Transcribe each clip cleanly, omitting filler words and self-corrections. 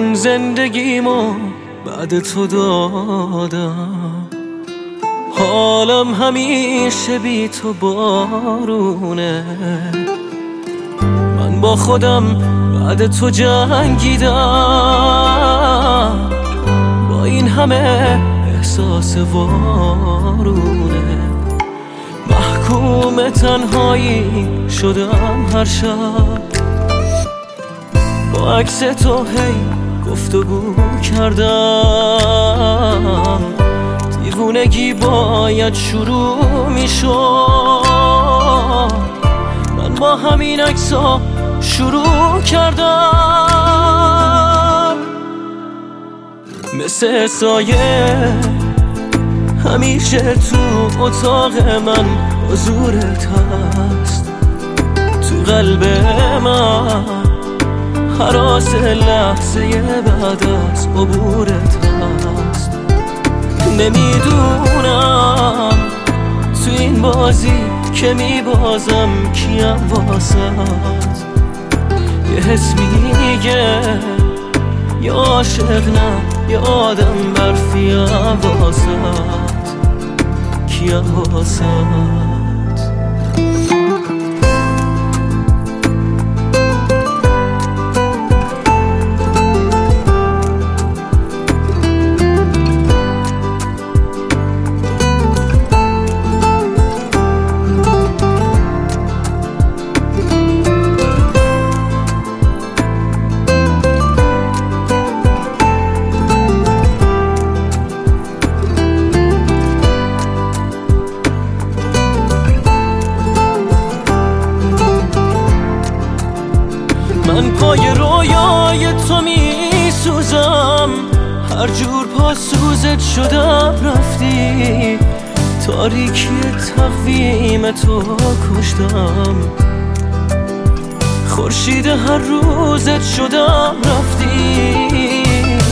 زندگیمو بعد تو دادم، حالم همیشه بی تو بارونه. من با خودم بعد تو جنگیدم، با این همه احساس وارونه. محکوم تنهایی شدم هر شب، با عکس تو هی گفتگو کردم. دیوونگی باید شروع میشد، من با همین عکس‌ها شروع کردم. مثل سایه همیشه تو اتاق من حضورت هست، تو قلب من هراس لحظه بعد از عبورت هست. نمیدونم تو این بازی که میبازم کیم واسد. یه حس میگه یا عاشق نه یا آدم برفیم واسد، کیم واسد. من پای رویای تو می سوزم، هر جور پا سوزت شدم رفتی. تاریکی تقویم تو کشتم، خورشید هر روزت شدم رفتی.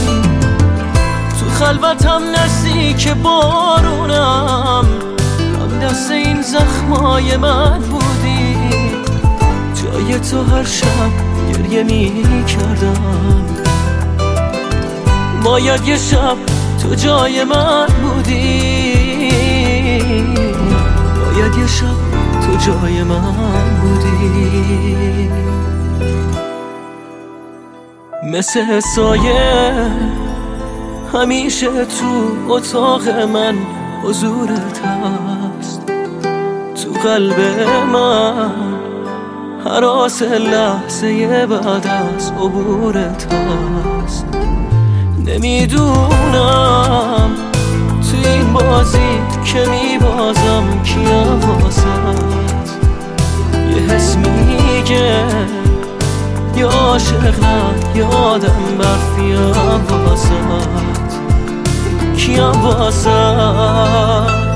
تو خلوتم نزدیک بارونم، هم دست این زخمای من بودی. جای تو هر شب گریه می کردم، باید یه شب تو جای من بودی. باید یه شب تو جای من بودی. مثل سایه همیشه تو اتاق من حضورت هست، تو قلب من هراس لحظه بعد از عبورت هست. نمیدونم تو این بازی که میبازم کیم واسد. یه حس میگه یا عاشق نه یا آدم برفیم واسد، کیم واسد.